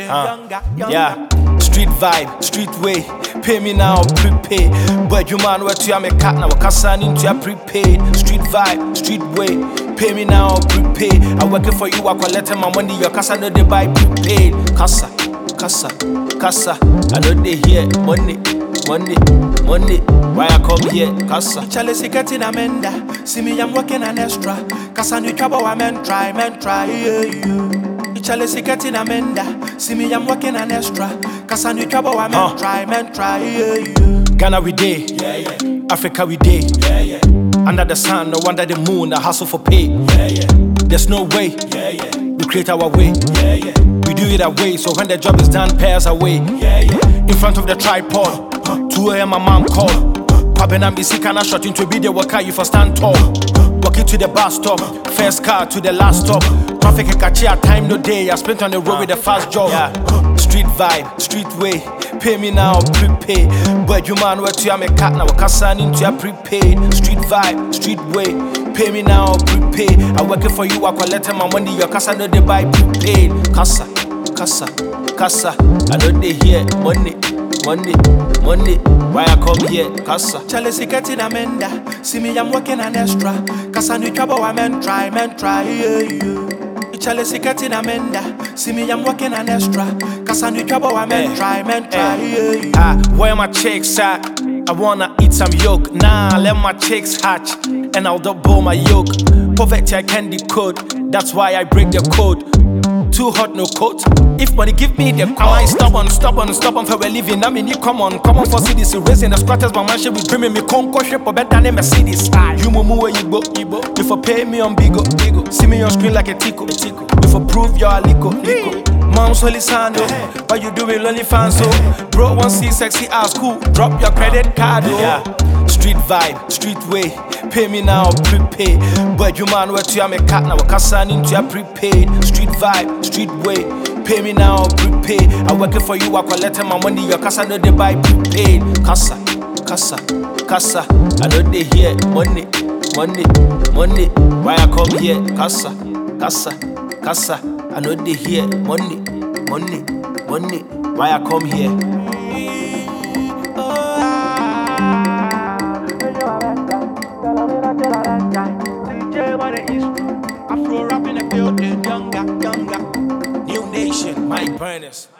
building. Younger. Yeah, street vibe, street way. Pay me now, prepay. But you man, what you are, me cat now, Kassan into your prepaid. Street vibe, street way. Pay me now, prepay. I working for you, I collect my money. Your casa no they buy prepaid. Casa. I know they hear money. Why I come here? Casa. Chalice getting amenda. See me, I'm working an extra. Casa new trouble, I men try. Yeah. Chalice getting amenda. See me, I'm working an extra. Casa new trouble, I men try. Yeah. Ghana we day, Africa we day. Under the sun, no under the moon, I hustle for pay. There's no way, we create our way. We do it our way, so when the job is done, pay us away. In front of the tripod, 2 AM my mom called. Kwabena Missy can I shot into a video worker, you for stand tall. Walking to the bus stop, first car to the last stop. Traffic and catch time no day, I spent on the road with a fast job. Street vibe, street way. Pay me now, prepay. But you man, what you are, me cat now, Kassan into your prepaid. Street vibe, street way. Pay me now, prepay. I working for you, I collect my money. Your casa no they buy prepaid. Casa. I know they hear money. Why I come here? Casa. Chalice getting amenda. See me, I'm working an extra. Casa new trouble, I men try. Yeah. Chalice getting amenda. See me, I'm working an extra. Casa new trouble, I men try. Yeah. Where my chicks at? I wanna eat some yolk. Nah, let my chicks hatch, and I'll double my yolk. Poverty I can decode. That's why I break the code. Too hot, no coat. If money give me the call, I stubborn for a living. I mean, you come on for cities. Raising the squatters, my man should be dreaming me. Concoction for better than Mercedes. You mumu where you go. You for pay me on bigo. See me on screen like a tico. You for prove you're a lico. Mom's Solisano, but you do it lonely fan so. Bro, want see sexy ass cool. Drop your credit card. Street vibe, street way. Pay me now, prepay. But you man, what you are, me cat now, Kassan into your prepaid. Street vibe, street way. Pay me now, prepay. I working for you, I collect my money. Your casa no they buy prepaid. Casa. I know they hear money. Why I come here? Casa. I know they hear money. Why I come here? Afro rap in the building, younger. New nation, Mike Burners.